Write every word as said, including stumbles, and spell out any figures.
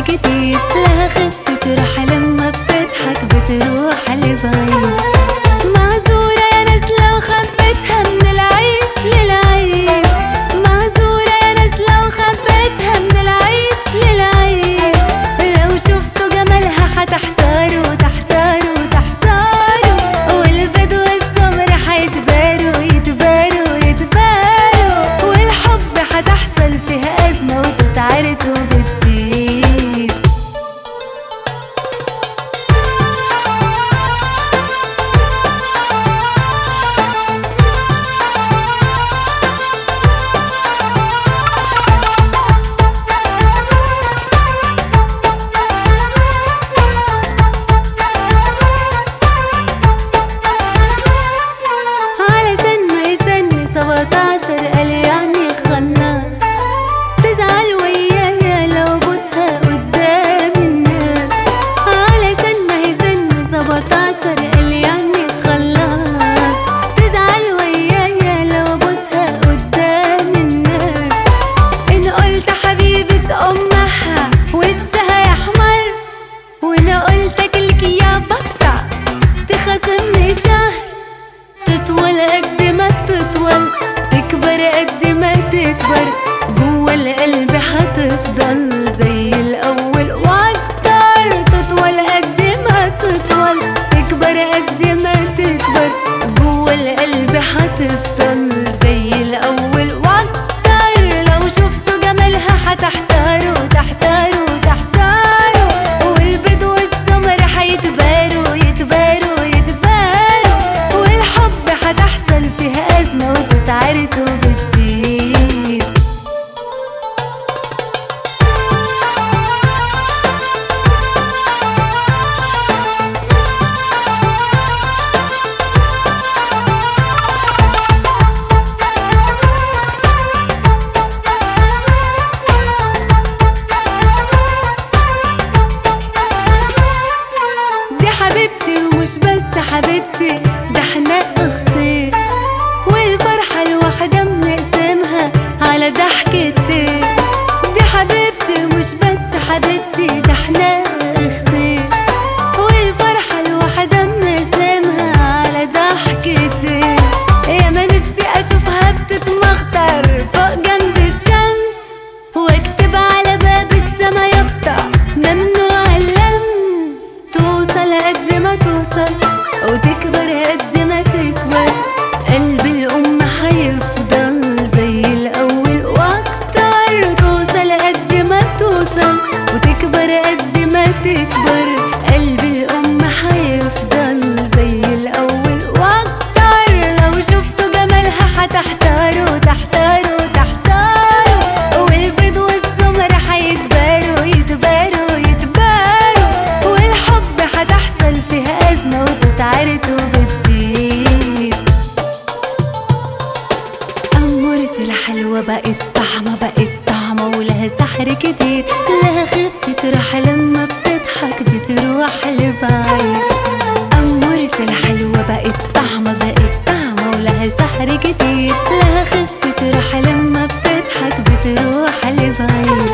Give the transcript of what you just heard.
جديد، لها خفة راحة لما بتضحك بتروح لبعيد. معذورة يا ناس لو خبيتها من العيد للعيد، معذورة يا ناس لو خبيتها من العيد للعيد. لو شفتوا جمالها هتحتاروا تحتاروا تحتاروا، والبدو السمر هيتباروا يتباروا يتباروا، والحب هتحصل فيها أزمة وتسعرته بتزيد. سبعتاشر قال يعني خلاص، تزعل ويايا لو بوسها قدام الناس. علشان ما هي سن سبعتاشر قال يعني خلاص، تزعل ويايا لو بوسها قدام الناس. إن قلت حبيبة أمها وشها يحمر، وأنا قلت أكلك يا بطة تخاصمني شهر. تطول قد ما تطول تكبر قد ما تكبر، جوا القلب هتفضل زي الأول وأكتر. تطول قد ما تطول تكبر قد ما تكبر، جوا القلب هتفضل زي الأول وأكتر. لو شفتوا جمالها هتحتاروا تحتاروا تحتاروا، والبدو السمر هيتباروا يتباروا يتباروا، والحب هتحصل فيها أزمة وتسعرته بتزيد. دي حبيبتي ومش بس حبيبتي، ده احنا اختي، والفرحة الواحدة بنقسمها على ضحكتين. دي حبيبتي ومش بس حبيبتي، ده احنا اختي، والفرحة الواحدة بنقسمها على ضحكتين. يا ما نفسي اشوفها بتتمخطر فوق جنب الشمس، واكتب على باب السما يافطة ممنوع اللمس. توصل قد ما توصل وتكبر قد ما تكبر، قلب الأم هيفضل زي الأول وأكتر. توصل قد ما توصل وتكبر قد ما تكبر، قلب الأم هيفضل زي الأول وأكتر. لو شفتوا جمالها هتحتاروا تحتاروا تحتاروا، والبدو السمر هيتباروا يتباروا يتباروا، والحب هتحصل فيها أزمة وتسعرته بتزيد. أمورة الحلوة بقت طعمة بقت طعمة، ولها سحر جديد، لها خفة راحة لما بتضحك بتروح لبعيد. أمورة الحلوة بقت طعمة بقت طعمة، ولها سحر جديد، لها خفة راحة لما بتضحك بتروح لبعيد.